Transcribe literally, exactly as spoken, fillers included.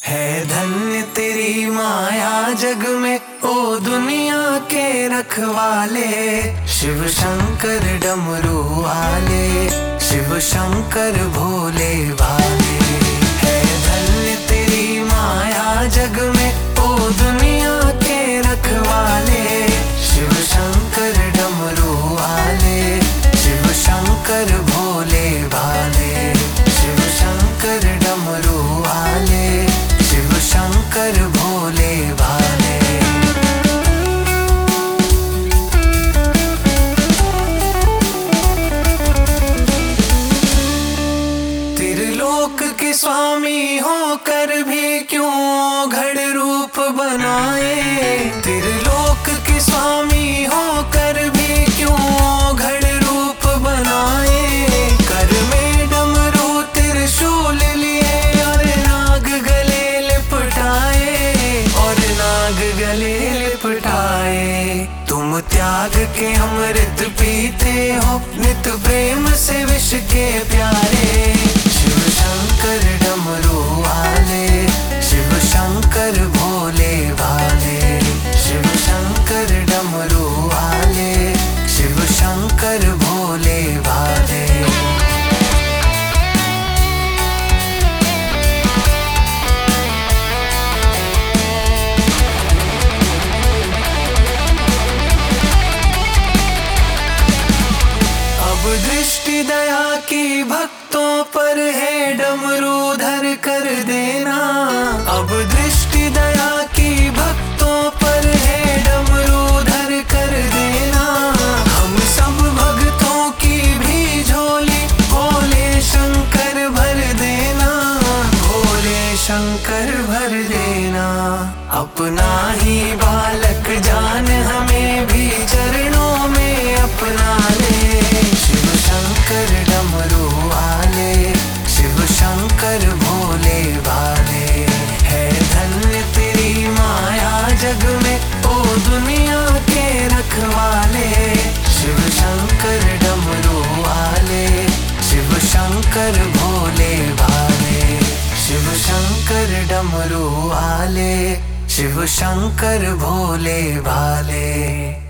है धन्य तेरी माया जग में, ओ दुनिया के रखवाले। शिव शंकर डमरू वाले, शिव शंकर भोले वाले। है धन्य तेरी माया जग में, ओ दुनिया के रखवाले। शिव शंकर डमरू वाले, शिव शंकर भोले वाले। शिव शंकर डमरू वाले, शिव शंकर भोले वाले। त्रिलोक के स्वामी होकर भी क्यों घड़ रूप बनाए। त्रिलोक के स्वामी होकर भी क्यों घड़ रूप बनाए। कर में डमरू त्रिशूल लिए और नाग गले लिपटाए, और नाग गले लिपटाए। तुम त्याग के अमृत पीते हो, नित प्रेम से विष के प्यारे। शिव शंकर डमरू वाले, शिव शंकर भोले वाले। शिव शंकर डमरू वाले, शिव शंकर भोले वाले। अब दृष्टि दया की भक्तों पर है, डमरू धर कर देना। अब दृष्टि दया की भक्तों पर है, डमरू धर कर देना। हम सब भक्तों की भी झोली भोले शंकर भर देना। भोले शंकर भर देना। अपना ही बालक जान हमें भी चरणों में अपना ले। शिव शंकर डमरू वाले, शिव शंकर भोले वाले। है धन्य तेरी माया जग में, ओ दुनिया के रखवाले। शिव शंकर डमरू वाले, शिव शंकर भोले वाले। शिव शंकर डमरू वाले, शिव शंकर भोले वाले।